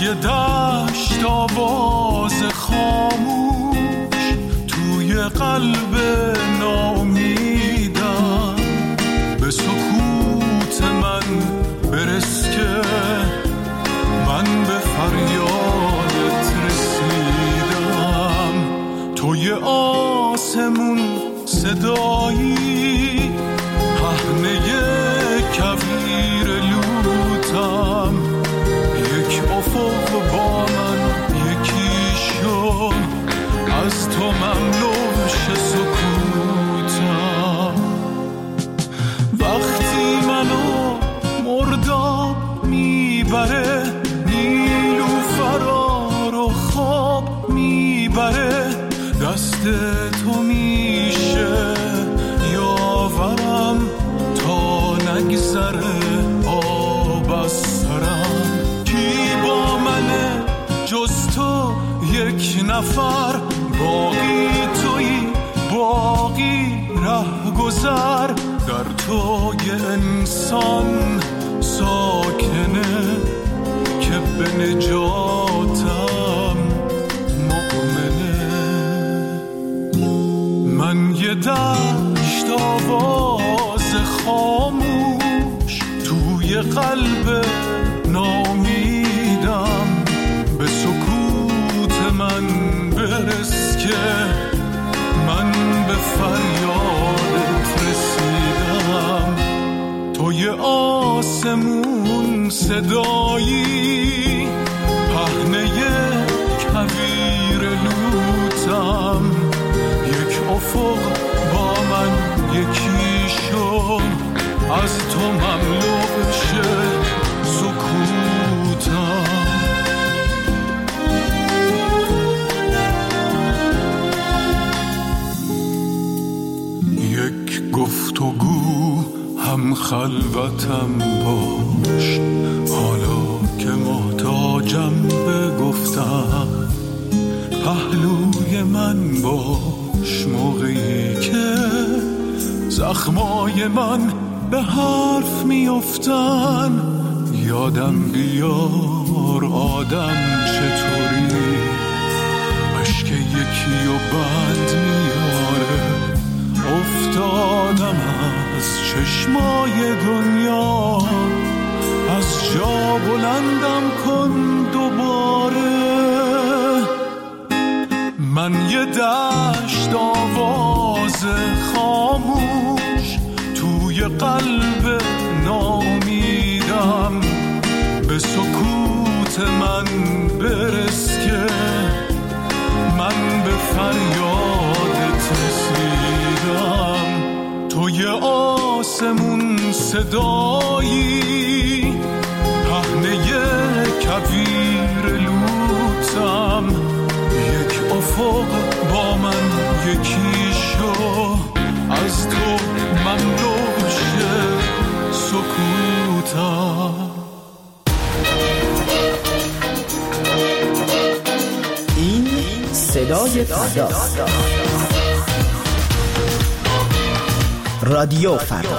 یه دشت آواز خاموش توی قلب نامیدم، به سکوت من برس که من به فریادت رسیدم. توی آسمون صدایی پهنه کویر لوتم، یک افق با من یکی شو، از تو مملوش سکوتم. وقتی منو مرداب میبره، نیلوفرا رو خواب میبره، دست تو میشه یاورم تا نگذره آب از سرم. کی با منه جز تو یک نفر، باقی تویی باقی ره گذر، در تو یه انسان ساکنه که به نجاتم مؤمنه. من یه دشت آواز خاموش توی قلب نامیدم، به سکوت من برس که من به فریادت رسیدم. توی آسمون صدایی پهنه کویر لوتم، یک افق با من یکی شو، از تو مملو شه سکوتم. یک گفتگو هم خلوتم باش، حالا که محتاجم به گفتم، پهلوی من باش موقعی که زخمای من به حرف میافتن. یادم بیار آدم چطوری اشک یکی و بند میاره، افتادم از چشمای دنیا، از جا بلندم کن دوباره. من یه دشت آواز خاموش توی قلب نامیدم، به سکوت من برس که من به فریادت رسیدم. توی آسمون صدایی پهنه کویر لوتم، یک افق با من یکی شو، از تو مملوش سکوتم. این صدای فرداست. رادیو فردا.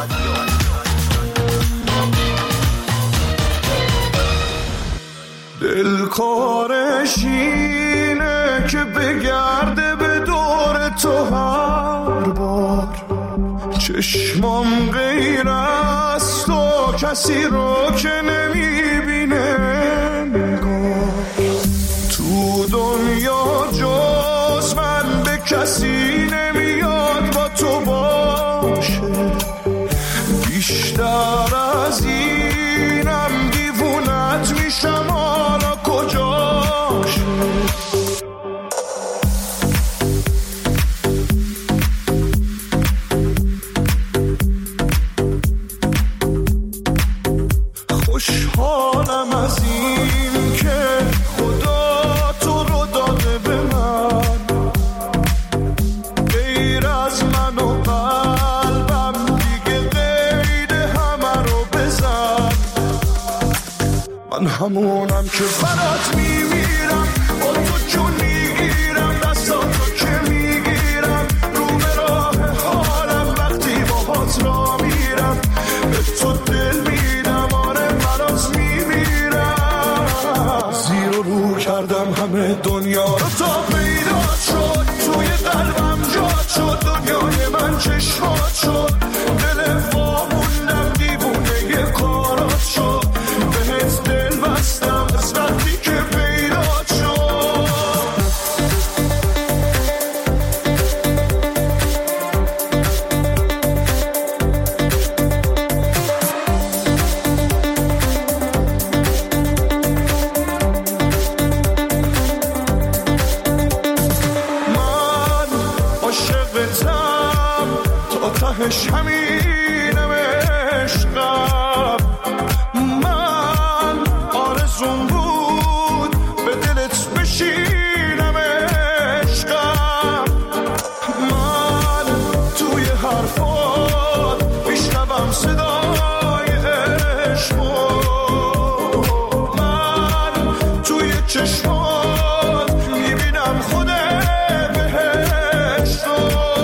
دلکارش اینه که بگرده به دور تو هر بار، چشمام غیر از تو کسی رو که نمیبینه نگاه. تو دنیا جز من به کسی نمیاد با تو باشه، بیشتر از اینم دیوونت میشم، حالا کجاشه؟ خوشحالم از این که خدا تو رو داده به من، غیر از من و قلبم دیگه غیر همه رو بزن. من همونم که برات میمیرم، با تو جون میگیرم، دستاتو که میگیرم، رو به راه حالم وقتی باهات را میرم، به تو دل میدم، آره برات میمیرم. زیر و همش همینم عشقم. من آرزون بود به دلت بشینم عشقم. من توی حرفات میشنوم صدای عشقو، من توی چشمات میبینم خود بهشتو.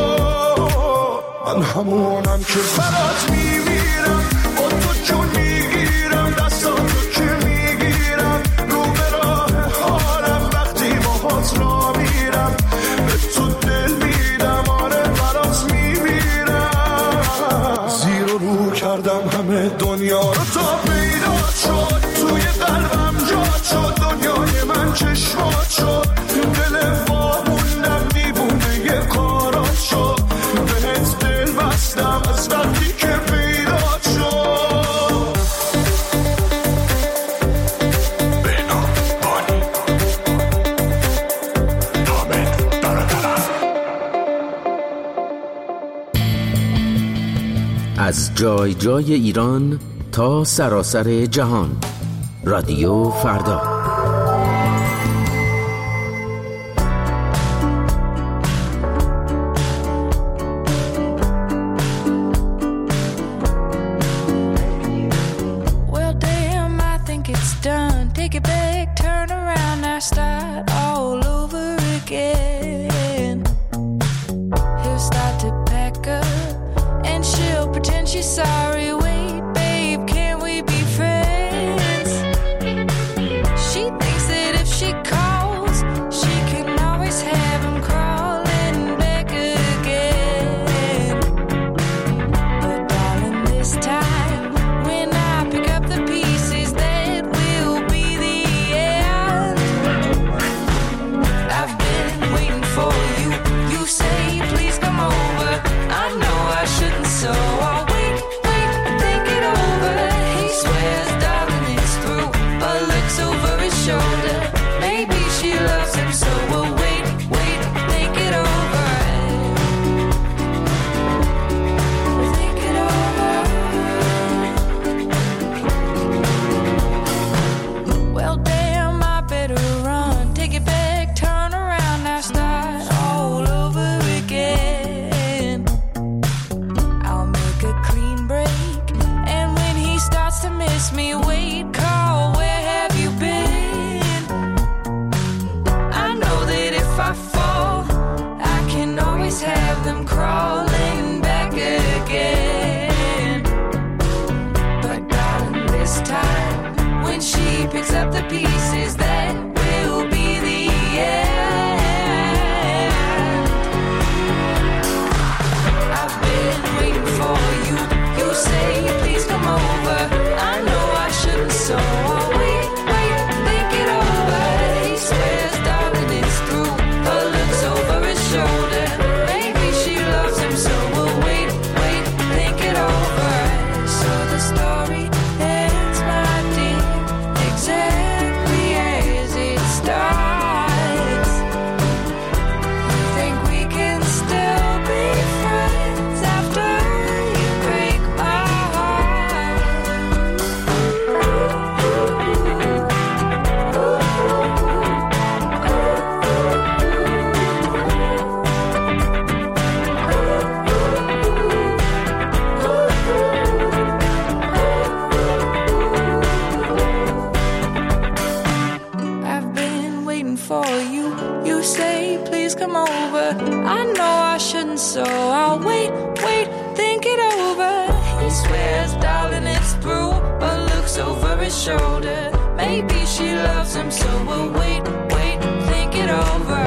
من همونم که برات میمیرم، با تو جون میگیرم، دستاتو که میگیرم، رو به راه حالم وقتی باهات را میرم، به تو دل میدم، آره برات میمیرم. زیر و رو کردم همه دنیا رو تا پیدا شد، توی قلبم جا شد، دنیای من چشمات شد، دل واموندم دیوونه یه کارات شد، بهت دل بستم از وقتی که پیدا شد. بهنام بانی حامد برادرم. از جای جای ایران تا سراسر جهان، رادیو فردا. Well, damn, I think it's done. Take it back, turn around, now start all over again. He'll start to pack up, and she'll pretend she's sorry. Wait, babe, can we be friends? She thinks that if she calls, she can always have him crawling back again. But darling, this time, when I pick up the pieces, that will be the end. I've been waiting for you. You say, please come over. I know I shouldn't, so I'll wait, think it over. He swears, darling, it's through, but looks over his shoulder. Maybe she loves him, so we'll wait, think it over. Think it over. Well, damn, I better run. Take it back, turn around, now start all over again. I'll make a clean break, and when he starts to miss me, wait, call, where have you been? I know that if I fall, I can always have them crawling back again. But darling, this time, when she picks up the pieces, that will be the end. I've been waiting for you. You say, please come over. I know I shouldn't, so I'll wait, think it over. He swears, darling, it's through, but looks over his shoulder. Maybe she loves him, so we'll wait, think it over. So the story ends, my dear, exactly as it starts. You think we can still be friends after you break my heart? I've been waiting for you. You say, please come over. I know I shouldn't, so I'll wait, think it over. He swears, darling, it's through, but looks over his shoulder. Maybe she loves him, so we'll wait, think it over.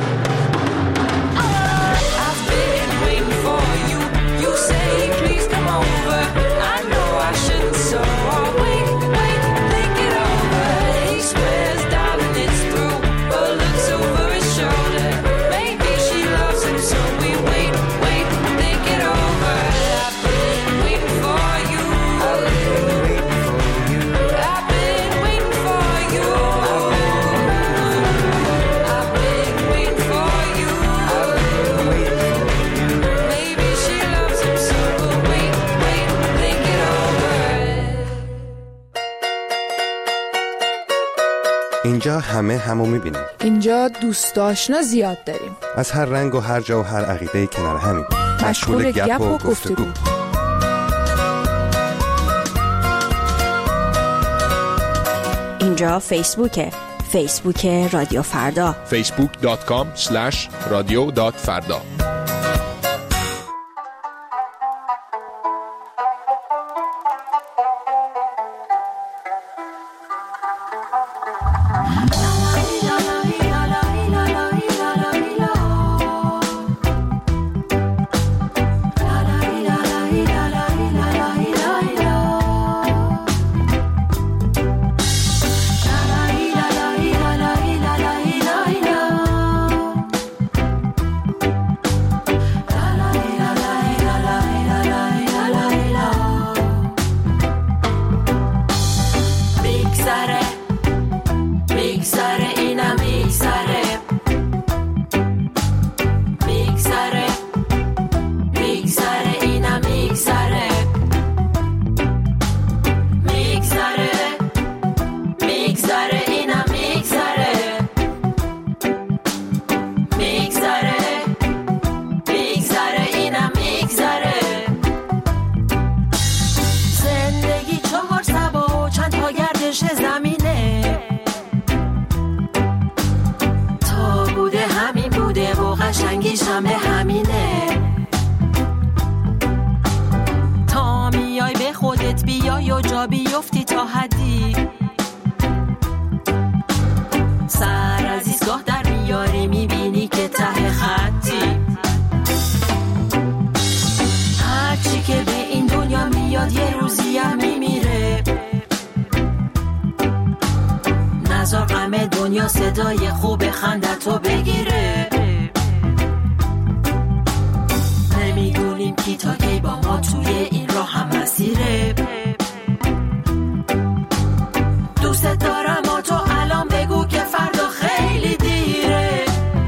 I've been waiting for you. You say, please come over. I know I shouldn't, so I'll wait, think it over. He swears, darling, it's through, but looks over his shoulder. Maybe she loves him, so we wait, think it over. I've been waiting for you. I've been waiting for you. اینجا همه همو میبینیم. اینجا دوست آشنا زیاد داریم. از هر رنگ و هر جا و هر عقیده کنار همیم. مشغول گپ و گفتگو. اینجا فیسبوکه. فیسبوک رادیو فردا. facebook.com/radio.farda. قشنگیشم به همینه. تا میای به خودت بیای و جا بیفتی تا حدی، سر از ایستگاه در میاری میبینی که ته خطی. هرچی که به این دنیا میاد یه روزی هم میمیره. نذار غم دنیا صدای خوب خندتو بگیره. نمیدونیم کی تا کی با ما توی این راه هم مسیره. دوست دارم و تو الان بگو که فردا خیلی دیره.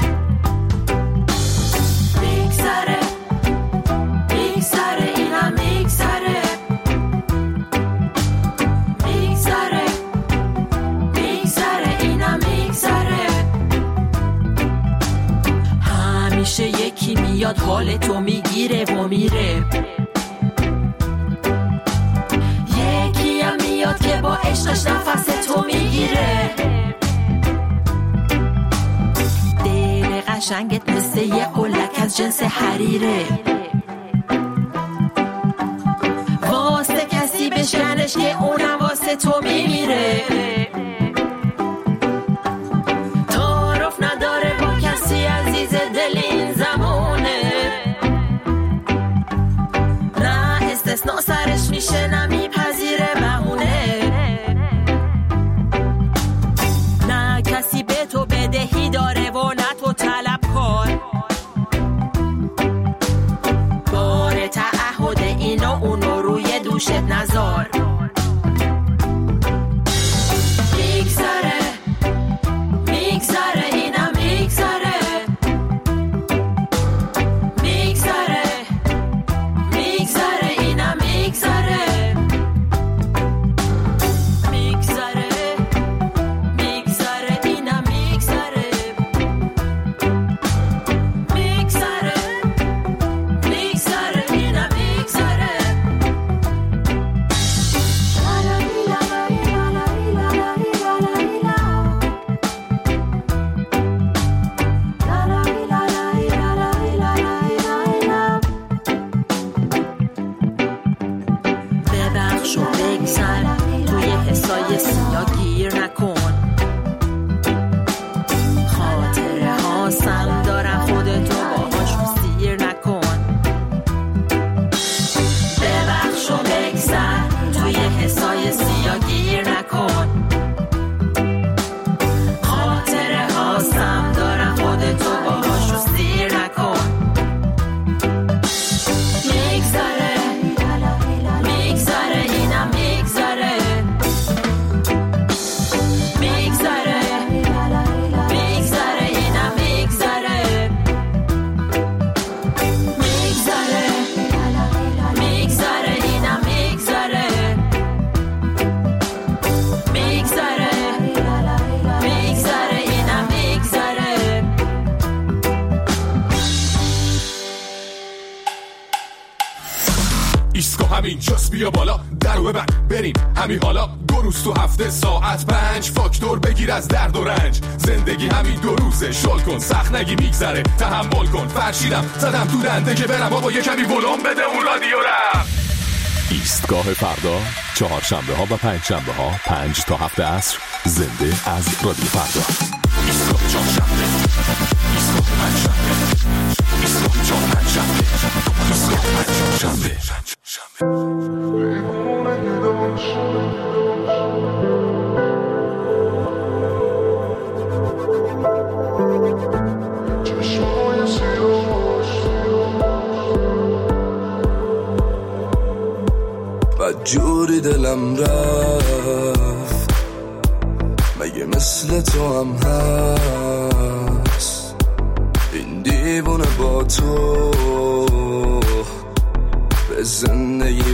میگذره میگذره اینم میگذره. میگذره میگذره اینم میگذره. همیشه یکی میاد حال تو میگیره و میره. یکی هم میاد که با عشقش نفس تو میگیره. دل قشنگت مثل یه قلک از جنس حریره. واسه کسی بشکنش که اونم واسه تو میمیره. تعارف نداره با کسی عزیز دل این زمانه. نه استثناء سرش میشه نه میپذیره بهونه. نه کسی به تو بدهی داره و نه تو طلبکار. بار تعهد اینو اونو روی دوشت نذار. میگذره میگذره اینم میگذره. میگذره میگذره اینم میگذره. میگذره میگذره اینم میگذره. میگذره میگذره اینم میگذره. ببخش و بگذر توی حسای سیاه گیر نکن. خاطره ها سم دارن خودتو باهاشون سیر نکن. ببخش و بگذر توی حسای سیاه گیر نکن. خاطره ها سم دارن خودتو باهاشون سیر نکن. میگذره میگذره اینم بیا بالا درو ببند بریم همین حالا 2 روز تو هفته ساعت 5 فاکتور بگیر از درد و رنج زندگی همین 2 روزه شل کن سخت نگی میگذره تحمل کن فرشیدم زدم تو دنده که برم بابا یه کمی ولوم بده اون رادیو رم ایستگاه فردا 4 شنبه ها و 5 شنبه ها 5 تا 7 عصر زنده از رادیو فردا ایستگاه 4 شنبه ایستگاه 5 شنبه ایستگاه 4 5 شنبه ایستگاه 5 شنبه جوری دلم رفت مگه مثل تو هم هست این دیوونه با تو به زندگی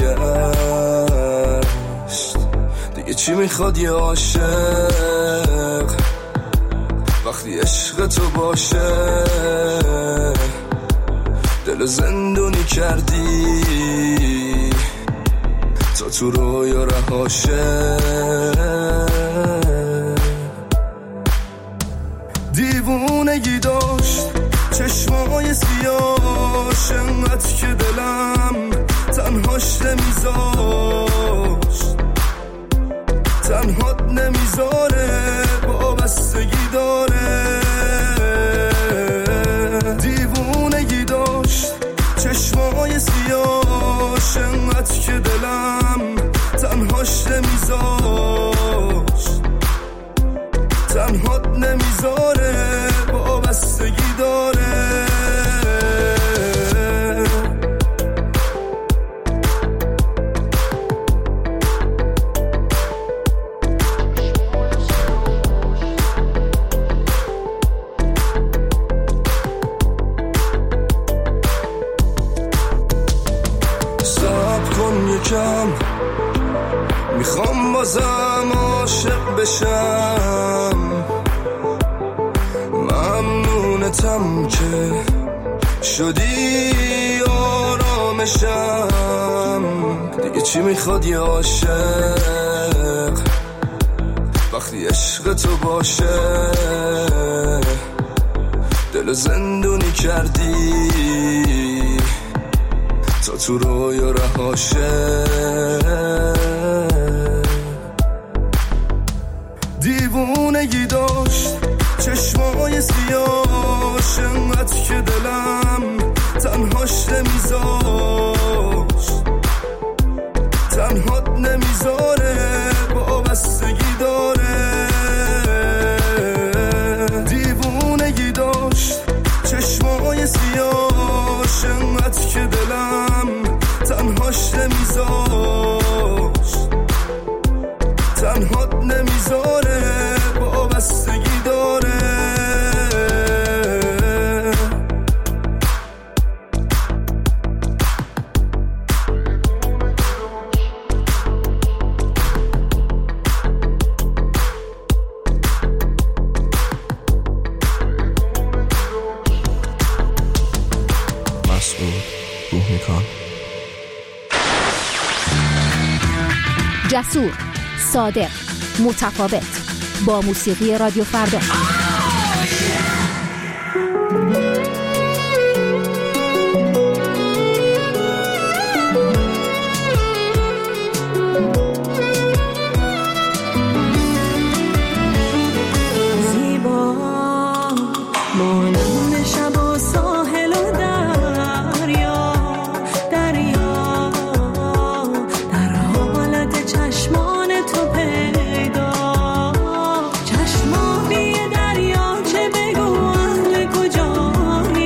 برگشت دیگه چی میخواد یه عاشق وقتی عشق تو باشه دل زندونی کردی تا تو رویا رهاشه دیوونگی داشت چشمای سیاش انقدر که دلم تنهاش نمیذاشت تنهات نمیذاره وابستگی داره دیوونگی داشت چشمای سیاش انقدر که دلم تنهاش نمیذاشت تنهات نمیذاره وابستگی داره میخوام بازم عاشق بشم ممنونتم که شدی آرامشم دیگه چی میخواد یه عاشق وقتی عشق تو باشه دل زندونی کردی تا تو رویا رهاشه دیوونگی داشت چشمای سیاش انقدر که دلم تنهاش نمیذاشت تنهات نمیذاره وابستگی داره دیوونگی داشت چشمای سیاش انقدر که دلم تنهاش نمیذاشت تنهات نمیذاره وابستگی داره جسور، صادق، متفاوت با موسیقی رادیو فردا. چشمانی دریا چه بگو اهل کجایی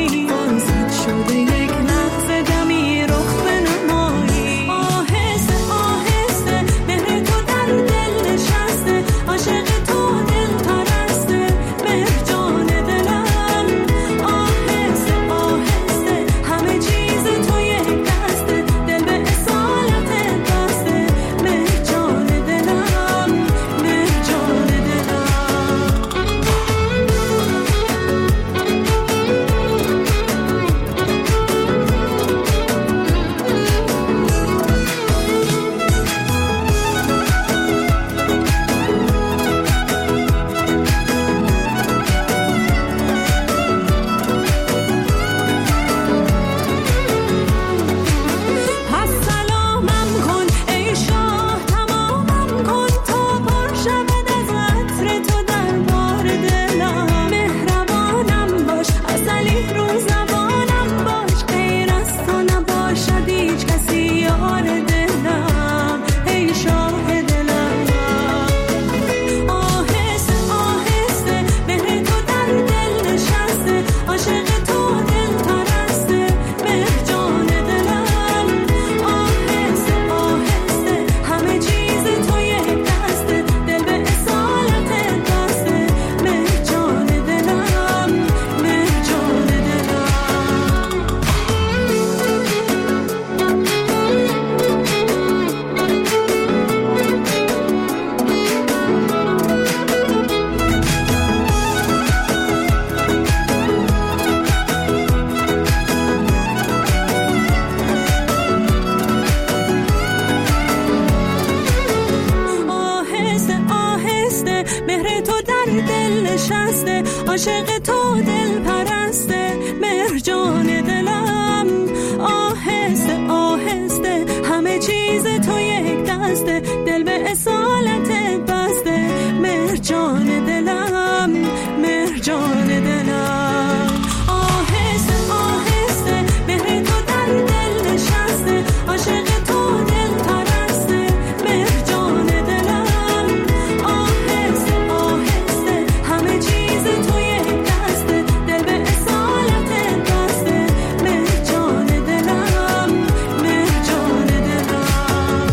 مهر تو در دل نشسته، عاشق تو دل پرسته، مرجان دلم آهسته آهسته، همه چیز تو یک دسته، دل به اصالت بسته، مرجان دلم مرجان دلم، آهسته آهسته، مهر تو در دل نشسته، عاشق تو دل پرسته، مرجان دلم آهسته آهسته، همه چیز تو یک دسته، دل به اصالت بسته، مرجان دلم مرجان دلم.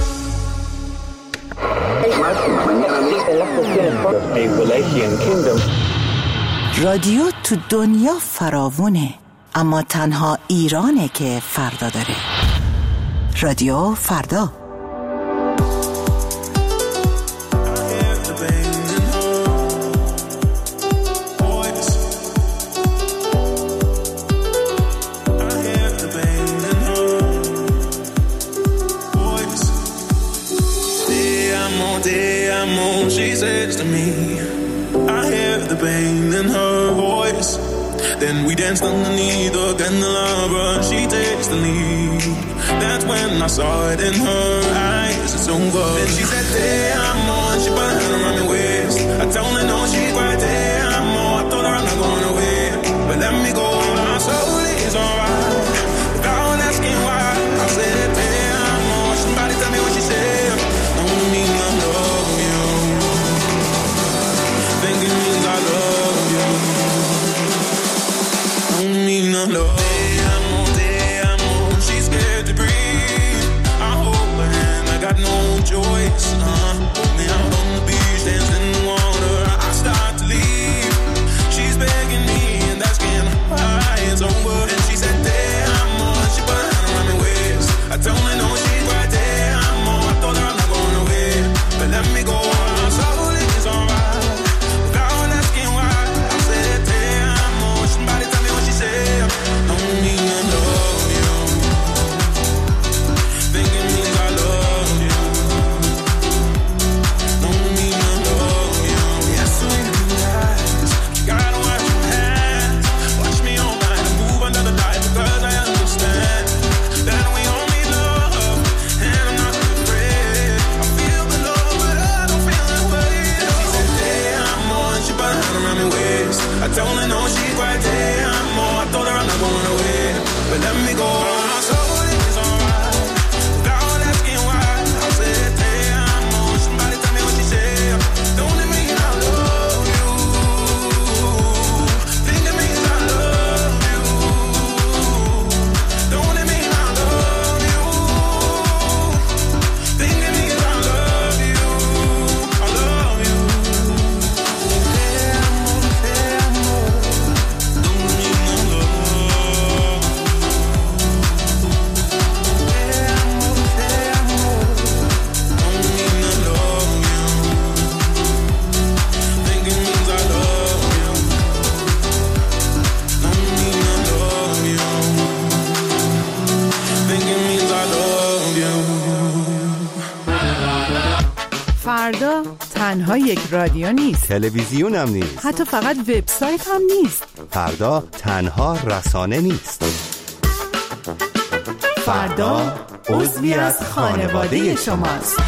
رادیو تو دنیا فراوونه، اما تنها ایرانه که فردا داره. رادیو فردا. She says to me, I hear the pain in her voice. Then we danced underneath the candelabra. She takes the lead. That's when I saw it in her eyes. It's over. Then she said, "Te amo." She put her hand around my waist. I told her no, she's right. Te amo. I told her I'm not going away, but let me go. My soul is alright. Without asking why, I said, "Te amo." Somebody tell me what she said. Don't mean I love you. Think it means I love you. Don't mean I love you. She's scared to breathe. I hold her hand, I got no choice. Hold me out on the beach, dancing in the water. I start to leave. She's begging me, and asking why it's over. And she said, "Damn, she put her hand around my waist." I told her no, she's right there. I told her I'm not going away, but let me go. My soul is alright. Without asking why, I said, "Damn, somebody tell me what she said." Don't mean I love you. Think it means I love you. Don't mean I love you. Yes, sweet eyes. You gotta watch your hands. Watch me all night and move under the light, because I understand that we all need love, and I'm not afraid. I feel the love, but I don't feel that way. She said, "Damn, and she put her hand around my waist." I told her no, she's right there. I told her I'm not going away, but let me go. My soul is alright. Without asking why, I said, "Damn, somebody tell me what she said." Don't it mean I love you? Think it means I love you. Don't it mean I love you? Think it means I love you. I love you. Don't mean I love you. فردا تنها یک رادیو نیست، تلویزیون هم نیست، حتی فقط وبسایت هم نیست. فردا تنها رسانه نیست. فردا عضوی از خانواده شماست.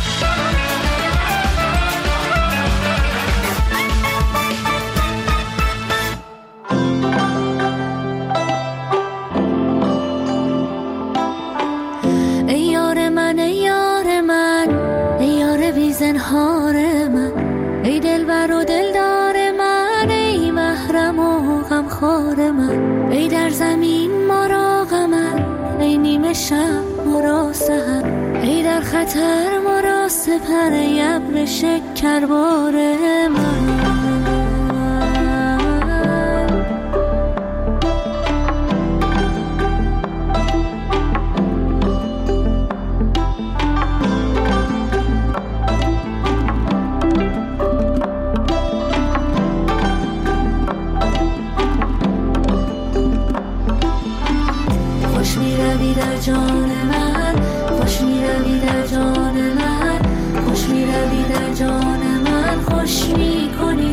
ای یار من، ای یار من، ای یار بی‌زنهار من، ای دلبر و دلدار من، ای محرم و غمخوار من، ای در زمین ما را غمت، ای نیمه شب ما را سحر، ای در خطر ما را سپر، ای ابر شکربار من. جان من خوش می روی در جان من، خوش می روی در جان من، خوش می کنی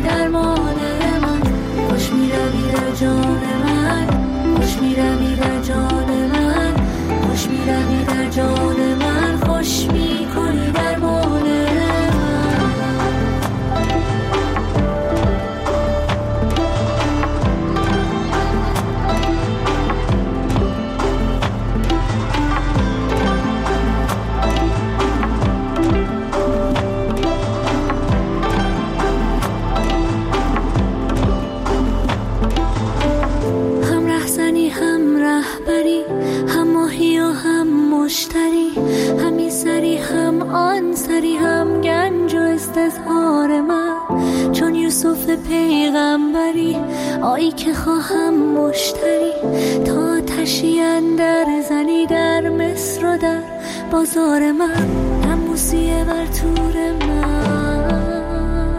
کوثری هم گنج و استظهار من، چون یوسف پیغمبری آیی که خواهم مشتری، تا تشی اندر زنی در مصر و در بازار من، نموسیه بر تور من،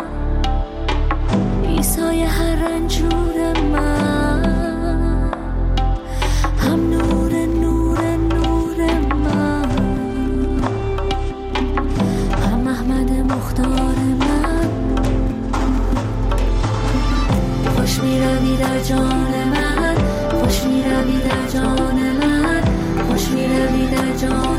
عیسای هر رنجور من، هم نور نور نور من، هم احمد مختار من، خوش می روی در جان من، خوش می روی در جان من، خوش می روی در جان